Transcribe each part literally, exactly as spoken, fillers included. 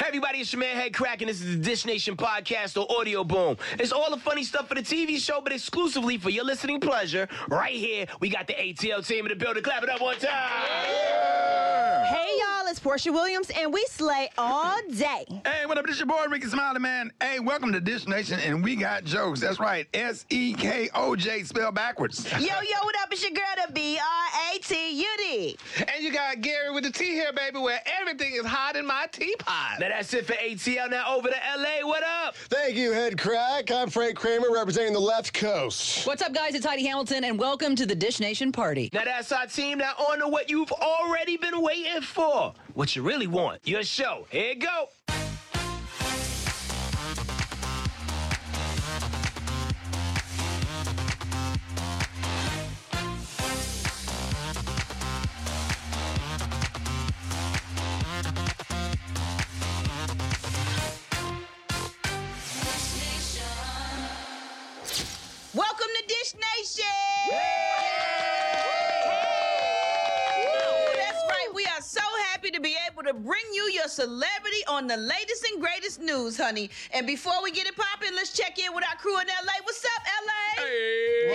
everybody, it's your man Head Crack, and this is the Dish Nation podcast or Audio Boom. It's all the funny stuff for the T V show, but exclusively for your listening pleasure. Right here, we got the A T L team in the building. Clap it up one time. Yeah. Hey, y'all, it's Portia Williams, and we slay all day. Hey, what up? This your boy, Ricky Smiley, man. Hey, welcome to Dish Nation, and we got jokes. That's right, S E K O J, spelled backwards. Yo, yo, what up? It's your girl, the B R A T U D. And you got Gary with the T here, baby, where everything is hot in my teapot. Now that's it for A T L. Now over to L A. What up? Thank you, Head Crack. I'm Frank Kramer, representing the left coast. What's up, guys? It's Heidi Hamilton, and welcome to the Dish Nation party. Now that's our team. Now on to what you've already been waiting for. What you really want. Your show. Here you go. Welcome to Dish Nation! So happy to be able to bring you your celebrity on the latest and greatest news, honey. And before we get it poppin', let's check in with our crew in L A. What's up, L A? Hey.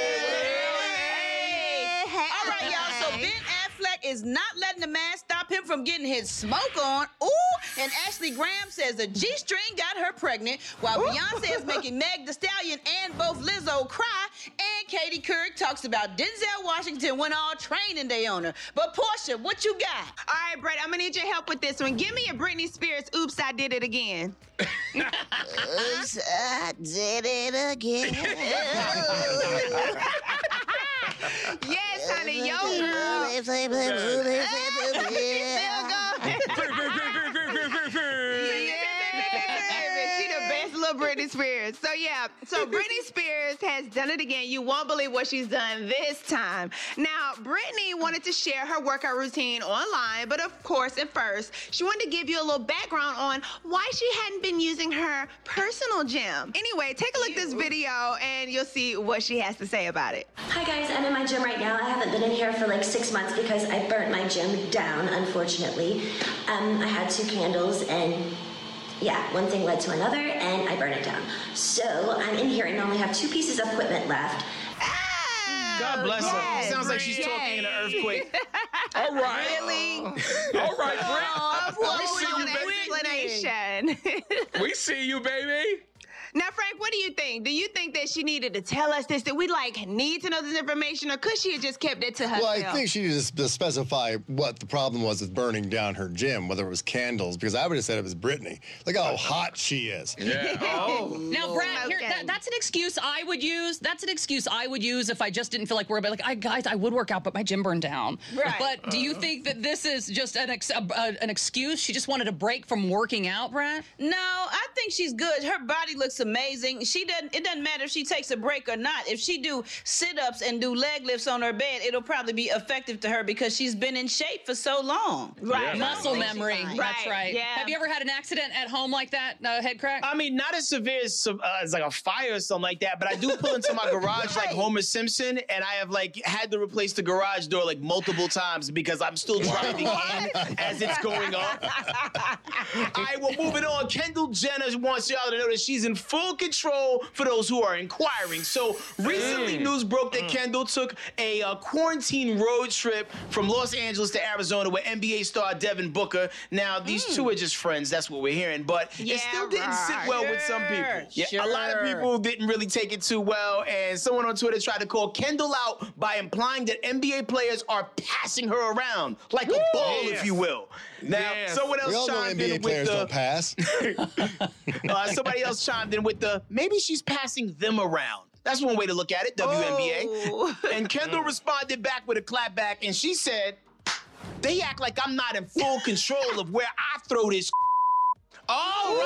Hey. Hey. All right, y'all. So Ben Affleck is not letting the man stop him from getting his smoke on. Ooh. And Ashley Graham says a G-string got her pregnant, while Ooh. Beyonce is making Meg Thee Stallion and both Lizzo cry. And Katie Couric talks about Denzel Washington went all training day on her. But Portia, what you got? All right, Brett, I'm gonna need your help with this one. Give me a Britney Spears, Oops, I Did It Again. Oops, I did it again. Yes, honey, yo, girl. Still She the best little Britney Spears. So yeah, so Britney Spears has done it again. You won't believe what she's done this time. Now, Britney wanted to share her workout routine online, but of course, at first, she wanted to give you a little background on why she hadn't been using her personal gym. Anyway, take a look at this video and you'll see what she has to say about it. Hi guys, I'm in my gym right now. I haven't been in here for like six months because I burnt my gym down, unfortunately. Um, I had two candles and yeah, one thing led to another, and I burned it down. So I'm in here and only have two pieces of equipment left. Oh, God bless yes, her. Sounds like she's yes. talking in an earthquake. All right. Really? All right, Brent. Oh, we see you, baby. explanation. We see you, baby. Now, Frank, what do you think? Do you think that she needed to tell us this? Did we, like, need to know this information, or could she have just kept it to herself? Well, I think she needed to specify what the problem was with burning down her gym, whether it was candles, because I would have said it was Britney. Look how hot she is. Yeah. Oh. Now, Brad, here, that, that's an excuse I would use. That's an excuse I would use if I just didn't feel like working. Like, I, guys, I would work out, but my gym burned down. Right. But do you think that this is just an ex- a, a, an excuse? She just wanted a break from working out, Brad? No, I think she's good. Her body looks amazing. She doesn't. It doesn't matter if she takes a break or not. If she do sit-ups and do leg lifts on her bed, it'll probably be effective to her because she's been in shape for so long. Right. Yeah. Muscle memory. Right. That's right. Yeah. Have you ever had an accident at home like that, uh, Head Crack? I mean, not as severe as, uh, as like a fire or something like that, but I do pull into my garage like Homer Simpson, and I have like had to replace the garage door like multiple times because I'm still driving in as it's going on. All right, well, moving on. Kendall Jenner wants y'all to know that she's in full control for those who are inquiring. So recently, mm. news broke that mm. Kendall took a uh, quarantine road trip from Los Angeles to Arizona with N B A star Devin Booker. Now, these mm. two are just friends. That's what we're hearing. But yeah, it still didn't right. sit well sure, with some people. Yeah, sure. a lot of people didn't really take it too well. And someone on Twitter tried to call Kendall out by implying that N B A players are passing her around like Woo! a ball, yes. if you will. Now, yes. someone else We all know chimed N B A in players with the... don't pass. uh, somebody else chimed in with the, maybe she's passing them around. That's one way to look at it, W N B A. Oh. And Kendall responded back with a clap back, and she said, they act like I'm not in full control of where I throw this. All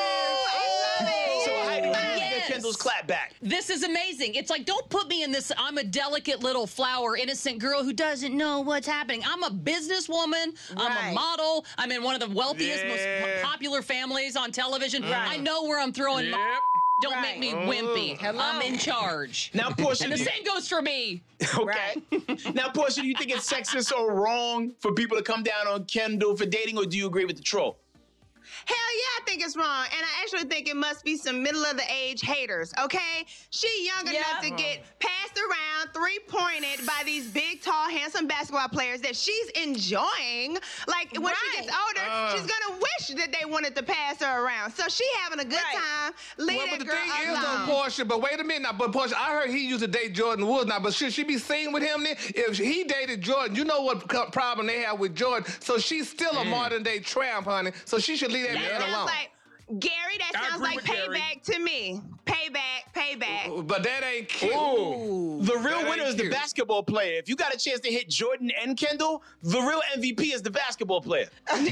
right. So Heidi, what do you think of Kendall's clap back? This is amazing. It's like, don't put me in this, I'm a delicate little flower, innocent girl who doesn't know what's happening. I'm a businesswoman. I'm Right. a model. I'm in one of the wealthiest, Yeah. most popular families on television. Right. I know where I'm throwing Yep. my... Don't Right. make me wimpy. Hello. I'm in charge. Now, Portia, And the do you- same goes for me. Okay. Now, Portia, do you think it's sexist or wrong for people to come down on Kendall for dating, or do you agree with the troll? Hell think it's wrong, and I actually think it must be some middle-of-the-age haters, okay? She young Yeah. enough to get passed around, three-pointed by these big, tall, handsome basketball players that she's enjoying. Like, when Right. she gets older, Uh. she's gonna wish that they wanted to pass her around. So she having a good Right. time. Leave Well, that but the girl thing is, alone. though, Portia, but wait a minute now. But Portia, I heard he used to date Jordan Woods now, but should she be seen with him then? If he dated Jordan, you know what co- problem they have with Jordan. So she's still a modern day tramp, honey. So she should leave that That man sounds alone. like, Gary, that I sounds agree like with Gary. payback to me. Payback, payback. But that ain't cute. Ooh. The real That winner ain't is the cute. basketball player. If you got a chance to hit Jordan and Kendall, the real M V P is the basketball player.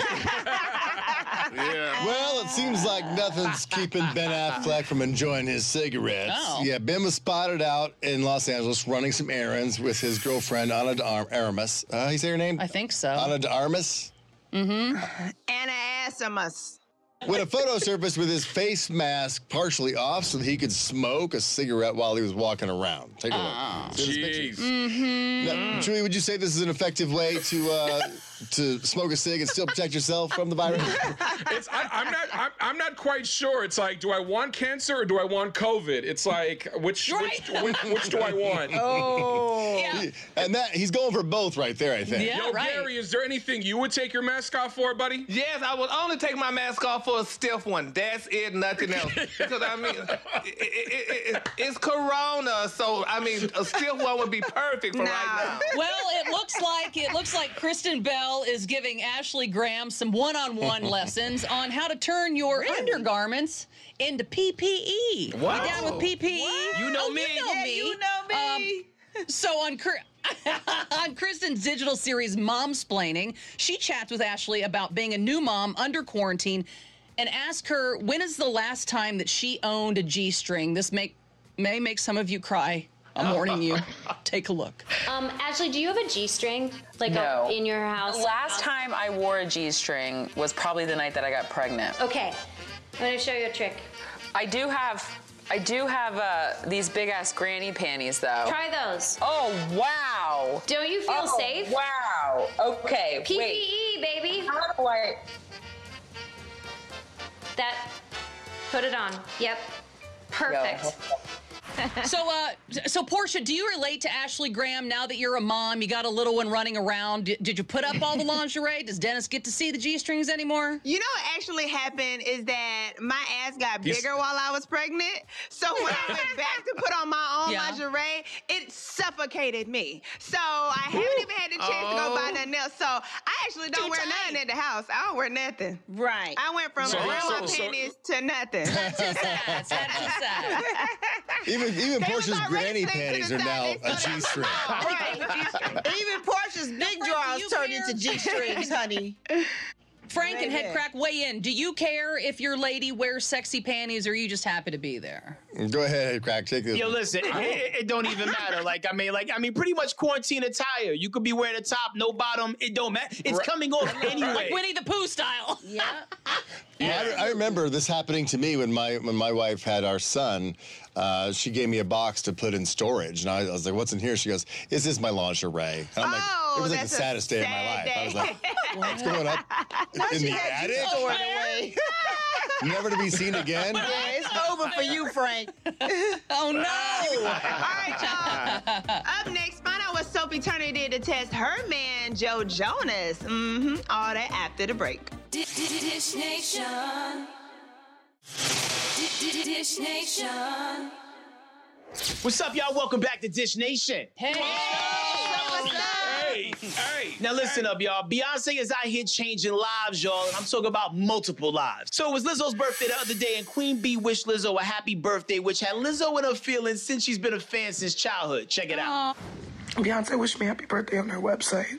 Yeah. Well, it seems like nothing's keeping Ben Affleck from enjoying his cigarettes. Oh. Yeah, Ben was spotted out in Los Angeles running some errands with his girlfriend, Ana de Ar- Armas. Uh, you say her name? I think so. Ana de Armas? Anna Asimus. When a photo surfaced with his face mask partially off so that he could smoke a cigarette while he was walking around. Take a look. See this picture? Jeez. Now, Julie, would you say this is an effective way to uh, to smoke a cig and still protect yourself from the virus? It's, I, I'm not. I'm, I'm not quite sure. It's like, do I want cancer or do I want COVID? It's like, which which, which which do I want? Oh. Yeah. And that he's going for both right there, I think. Yeah, Yo, right. Gary, is there anything you would take your mask off for, buddy? Yes, I would only take my mask off for a stiff one. That's it, nothing else. Because, I mean, it, it, it, it, it's Corona, so, I mean, a stiff one would be perfect for Nah. right now. Well, it looks like it looks like Kristen Bell is giving Ashley Graham some one-on-one lessons on how to turn your undergarments into P P E. Wow. You down with P P E? You know Oh, me. You know Yeah, me. you know me. Um, so on Cr- on Kristen's digital series Momsplaining, she chats with Ashley about being a new mom under quarantine and asks her when is the last time that she owned a G-string. This make may make some of you cry. I'm warning you. Take a look. Um, Ashley, do you have a G-string, like No. a, in your house? Last time I wore a G-string was probably the night that I got pregnant. Okay, I'm gonna show you a trick. I do have, I do have uh, these big ass granny panties though. Try those. Oh wow! Don't you feel Oh, safe? Wow. Okay. P P Wait. E, baby. How do I? That. Put it on. Yep. Perfect. So, uh, so Portia, do you relate to Ashley Graham now that you're a mom? You got a little one running around. Did, did you put up all the lingerie? Does Dennis get to see the G-strings anymore? You know what actually happened is that my ass got Yes. bigger while I was pregnant. So when I went back to put on my own Yeah. lingerie, it suffocated me. So I haven't even had the chance to go buy nothing else. So I actually don't Too wear tight. nothing at the house. I don't wear nothing. Right. I went from So- grandma so- so- panties to nothing. That's just sad. That's just sad. Even even They Portia's was already granny slick to panties the are side. now They a still- G-string. Right. Even Portia's big Frank, do drawers you turned care? into G-strings, honey. Frank and Baby. Headcrack, weigh in. Do you care if your lady wears sexy panties, or are you just happy to be there? Go ahead, Crack. Take this. Yo, one. listen, it, it, it don't even matter. Like, I mean, like, I mean, pretty much quarantine attire. You could be wearing a top, no bottom. It don't matter. It's coming off anyway. Like Winnie the Pooh style. Yeah. I, I remember this happening to me when my when my wife had our son. Uh, she gave me a box to put in storage, and I, I was like, "What's in here?" She goes, "Is this my lingerie?" And I'm like, Oh, "It was like the that's a saddest day of my sad life." I was day. like, "What's going up in the had you attic? stored away. Never to be seen again." Yeah, it's over for you, Frank. Oh no! All right, y'all. Up next, find out what Sophie Turner did to test her man, Joe Jonas. Mm-hmm. All that after the break. Dish Nation. Dish Nation. What's up, y'all? Welcome back to Dish Nation. Hey! Hey, hey. Now listen up, y'all. Beyonce is out here changing lives, y'all, and I'm talking about multiple lives. So it was Lizzo's birthday the other day, and Queen Bee wished Lizzo a happy birthday, which had Lizzo in her feelings since she's been a fan since childhood. Check it out. Beyonce wished me happy birthday on her website.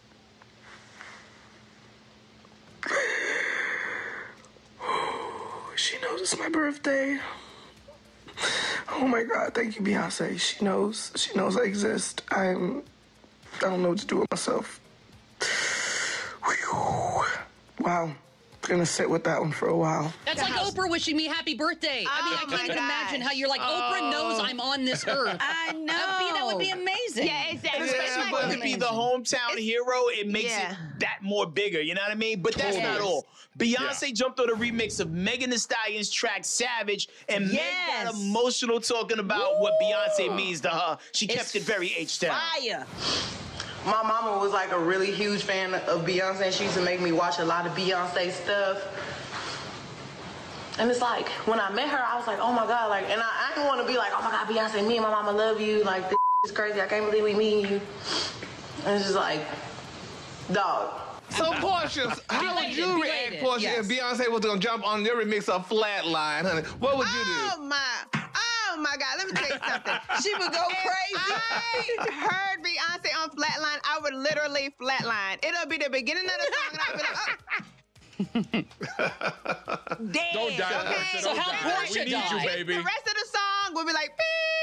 She knows it's my birthday. Oh my God, thank you, Beyonce. She knows. She knows I exist. I'm. I don't know what to do with myself. Whew. Wow. gonna sit with that one for a while. That's like Oprah wishing me happy birthday. I mean, Oh I my can't even imagine gosh. how you're like, Oprah knows I'm on this earth. I know. That would be, that would be amazing. Yeah, exactly. Especially for him to be the hometown hero, it makes Yeah. it that more bigger. You know what I mean? But that's Yes. not all. Beyonce jumped on a remix of Megan Thee Stallion's track "Savage," and Meg Yes. got emotional talking about what Beyonce means to her. She kept It's it very H-Town. Fire. My mama was like a really huge fan of Beyonce. She used to make me watch a lot of Beyonce stuff. And it's like, when I met her, I was like, oh my God, like, and I, I didn't want to be like, oh my God, Beyonce, me and my mama love you. Like, this is crazy. I can't believe we meeting you. And it's just like, dog. So, Portia, how would you Belated, react, Portia, yes. if Beyonce was going to jump on your remix of Flatline, honey? What would you do? Oh my, oh my God! Let me tell you something. She would go If crazy. I heard Beyonce on Flatline, I would literally flatline. It'll be the beginning of the song, and I'll be like, oh. Damn. Don't die. Okay. Portia, So don't how die. Portia We need died? you, baby. The rest of the song will be like,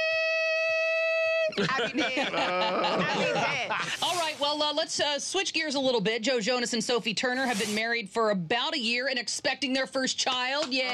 beep. I'll be dead. I'll be dead. All right, well, uh, let's uh, switch gears a little bit. Joe Jonas and Sophie Turner have been married for about a year and expecting their first child. Yay!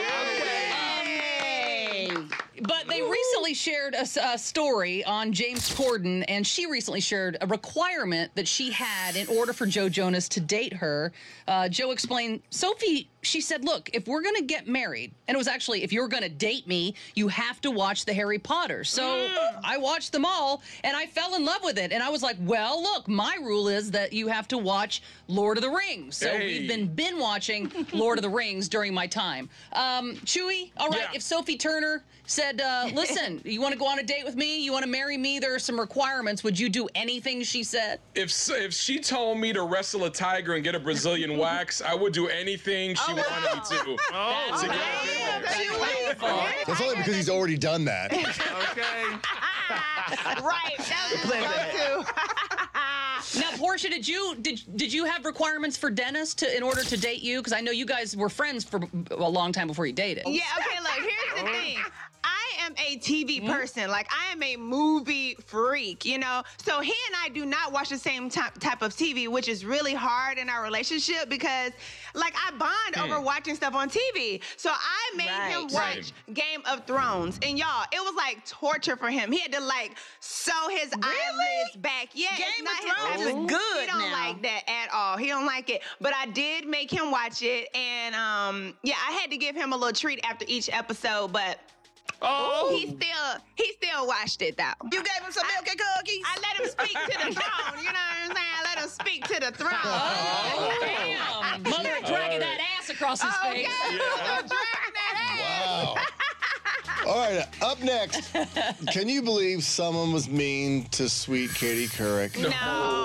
Um, but they recently shared a, s- a story on James Corden, and she recently shared a requirement that she had in order for Joe Jonas to date her. Uh, Joe explained, Sophie, she said, look, if we're going to get married, and it was actually, if you're going to date me, you have to watch the Harry Potters. So I watched them all, and I fell in love with it. And I was like, well, look, my rule is that you have to watch Lord of the Rings. So Hey. we've been bin watching Lord of the Rings during my time. Um, Chewy, all right, Yeah. if Sophie Turner said, uh, listen, you want to go on a date with me? You want to marry me? There are some requirements. Would you do anything she said? If if she told me to wrestle a tiger and get a Brazilian wax, I would do anything she wanted me to. That's to get amazing. her. That's wonderful. That's only because he's already done that. Okay. Right. That was go-to. Now, Portia, did you did did you have requirements for Dennis to in order to date you? Because I know you guys were friends for a long time before you dated. Yeah, okay, look, here's the thing. I am a T V person. Like, I am a movie freak, you know? So he and I do not watch the same type type of T V, which is really hard in our relationship because, like, I bond over watching stuff on T V. So I made him Right. watch Game of Thrones. And y'all, it was like torture for him. He had to, like, sew his eyelids back. Yeah, it's Game not of his Thrones type is of- good He don't now. like that at all. He don't like it. But I did make him watch it. And, um, yeah, I had to give him a little treat after each episode, but Oh. he still he still watched it though. You gave him some milk and cookies? I let him speak to the throne. You know what I'm saying? I let him speak to the throne. Oh, damn. Mother dragging that ass across his Okay. face. Dragging that ass. Wow. All right, up next. Can you believe someone was mean to sweet Katie Couric? No.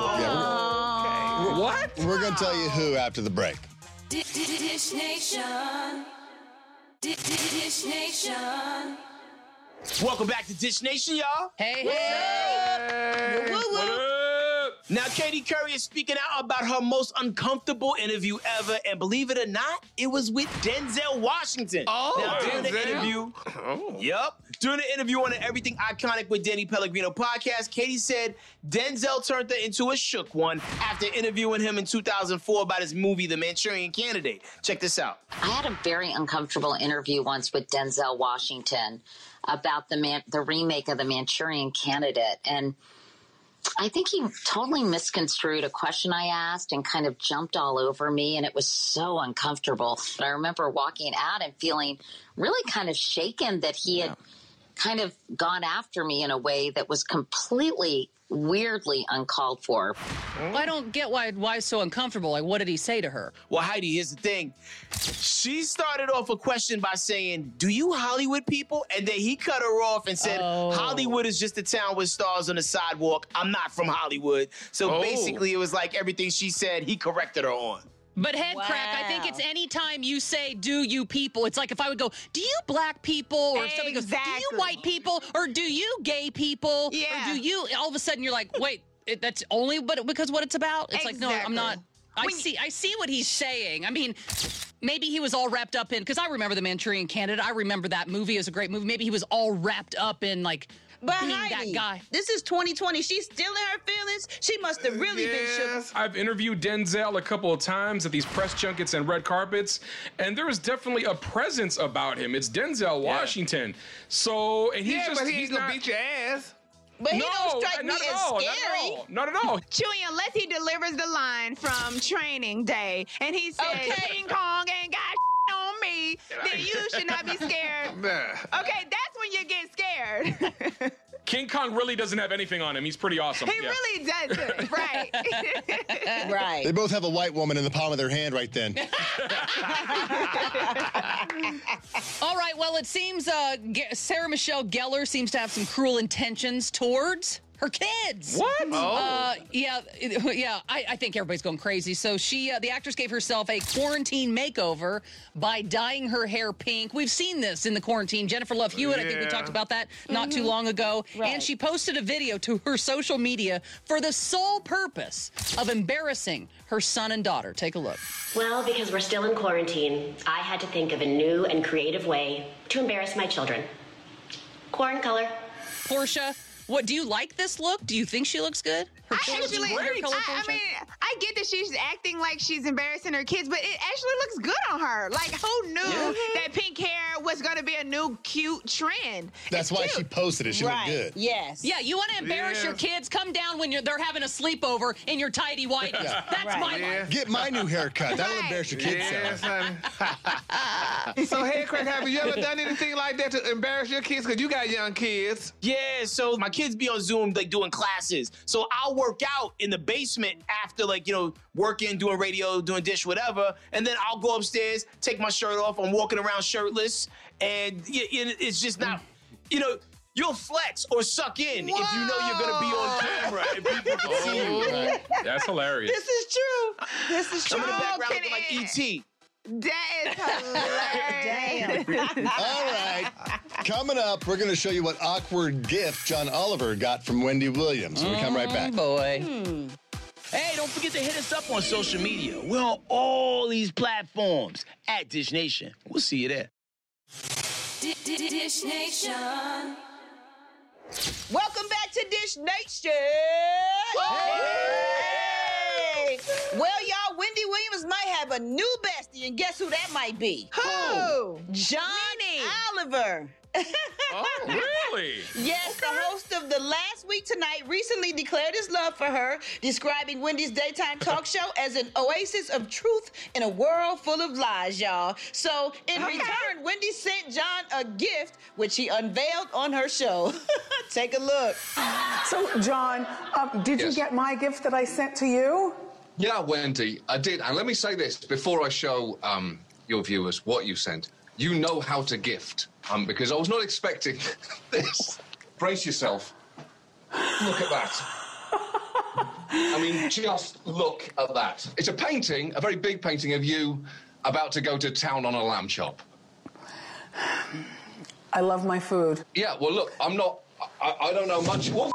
Yeah, What? we're, we're going to tell you who after the break. Dish Nation. Dish Nation. Welcome back to Dish Nation, y'all. Hey, hey. Woo, woo. What up? Now, Katie Couric is speaking out about her most uncomfortable interview ever, and believe it or not, it was with Denzel Washington. Oh, now, during the Denzel. interview, Oh. Yep. During the interview on the Everything Iconic with Danny Pellegrino podcast, Katie said Denzel turned her into a shook one after interviewing him in two thousand four about his movie, The Manchurian Candidate. Check this out. I had a very uncomfortable interview once with Denzel Washington about the man, the remake of The Manchurian Candidate, and I think he totally misconstrued a question I asked and kind of jumped all over me, and it was so uncomfortable. But I remember walking out and feeling really kind of shaken that he had kind of gone after me in a way that was completely weirdly uncalled for. I don't get why why so uncomfortable. Like, what did he say to her? Well, Heidi, here's the thing. She started off a question by saying, do you Hollywood people? And then he cut her off and said, Oh. Hollywood is just a town with stars on the sidewalk. I'm not from Hollywood. So Oh. basically, it was like everything she said, he corrected her on. But head crack, I think it's any time you say, do you people, it's like if I would go, do you black people? Or if somebody goes, do you Exactly. white people? Or do you gay people? Yeah. Or do you, all of a sudden you're like, wait, it, that's only but because what it's about? It's like, no, I'm not. Exactly. I When- see I see what he's saying. I mean, maybe he was all wrapped up in, because I remember The Manchurian Candidate. I remember that movie. It was a great movie. Maybe he was all wrapped up in like But being Heidi, that guy. this is twenty twenty. She's still in her feelings. She must have really been shook. I've interviewed Denzel a couple of times at these press junkets and red carpets, and there is definitely a presence about him. It's Denzel Washington. So, and he's yeah, just but he he's ain't gonna not, beat your ass. But he no, don't strike me not at as all, scary. Not at all. Not at all. Chewy, unless he delivers the line from Training Day and he says, Okay. King Kong ain't got on me, then you should not be scared. Nah. Okay, that's when you get scared. King Kong really doesn't have anything on him. He's pretty awesome. He yeah. really doesn't, right? Right. They both have a white woman in the palm of their hand right then. All right, well, it seems uh, Ge- Sarah Michelle Gellar seems to have some cruel intentions towards her kids. What? Uh, yeah, yeah. I, I think everybody's going crazy. So she, uh, the actress, gave herself a quarantine makeover by dyeing her hair pink. We've seen this in the quarantine. Jennifer Love Hewitt, I think we Yeah. talked about that not too long ago. Right. And she posted a video to her social media for the sole purpose of embarrassing her son and daughter. Take a look. Well, because we're still in quarantine, I had to think of a new and creative way to embarrass my children. Corn color. Portia, what do you like this look? Do you think she looks good? Her I hair actually, hair color, I, I Portia? mean, I get that she's acting like she's embarrassing her kids, but it actually looks good on her. Like, who knew that pink hair was going to be a new cute trend? That's It's why cute. she posted it. She Right. looked good. Yes. Yeah, you want to embarrass your Yes. kids? Come down when you're they're having a sleepover in your tidy whities. Yeah. That's Right. my Yeah. life. Get my new haircut. That'll Right. embarrass your kids. Yes, Sarah. honey. So, hey, Craig, have you ever done anything like that to embarrass your kids? Because you got young kids. Yeah, so my kids be on Zoom like doing classes. So I'll work out in the basement after like, you know, working, doing radio, doing dish, whatever. And then I'll go upstairs, take my shirt off. I'm walking around shirtless. And y- y- it's just not, you know, you'll flex or suck in if you know you're going to be on camera and people can see you. Right. That's hilarious. This is true. This is true. I'm in the Oh, background can looking like it- E T That is hilarious. All right. Coming up, we're going to show you what awkward gift John Oliver got from Wendy Williams. When we come right back. Boy. Hey, don't forget to hit us up on social media. We're on all these platforms at Dish Nation. We'll see you there. Dish Nation. Welcome back to Dish Nation. Hey! Well, y'all, Wendy Williams might have a new bestie, and guess who that might be? Who? John Winnie. Oliver. Oh, really? Yes, the host of The Last Week Tonight recently declared his love for her, describing Wendy's daytime talk show as an oasis of truth in a world full of lies, y'all. So, in Okay. return, Wendy sent John a gift, which he unveiled on her show. Take a look. So, John, um, did you Yes. get my gift that I sent to you? Yeah, Wendy, I did. And let me say this before I show um, your viewers what you sent. You know how to gift, um, because I was not expecting this. Brace yourself. Look at that. I mean, just look at that. It's a painting, a very big painting of you about to go to town on a lamb chop. I love my food. Yeah, well, look, I'm not, I, I don't know much. What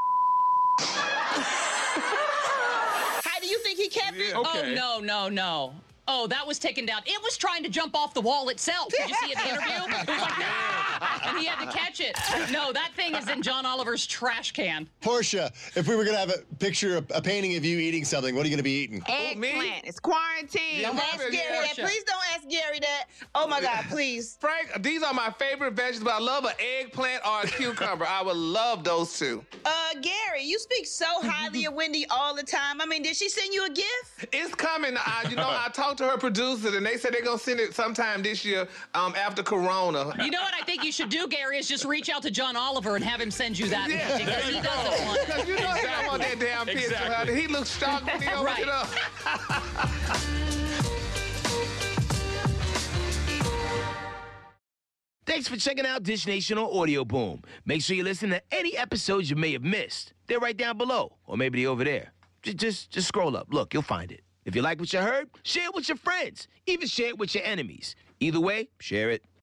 How do you think he kept it? Oh, no, no, no. Oh, that was taken down. It was trying to jump off the wall itself. Did you see it in the interview? It was like, "Ah," and he had to catch it. No, that thing is in John Oliver's trash can. Portia, if we were going to have a picture, of a painting of you eating something, what are you going to be eating? Eggplant. It's quarantine. Don't ask Gary that. Please don't ask Gary that. Oh my God, please. Frank, these are my favorite vegetables. I love an eggplant or a cucumber. I would love those two. Uh, Gary, you speak so highly of Wendy all the time. I mean, did she send you a gift? It's coming. I, you know, I talked to her producer, and they said they're gonna send it sometime this year, um, after Corona. You know what I think you should do, Gary, is just reach out to John Oliver and have him send you that. Yeah. Because he doesn't want it. Because you know he don't want that damn picture, Exactly. honey. He looks shocked when he opens Right. it up. Thanks for checking out Dish Nation on Audio Boom. Make sure you listen to any episodes you may have missed. They're right down below, or maybe they're over there. Just, just, just scroll up. Look, you'll find it. If you like what you heard, share it with your friends. Even share it with your enemies. Either way, share it.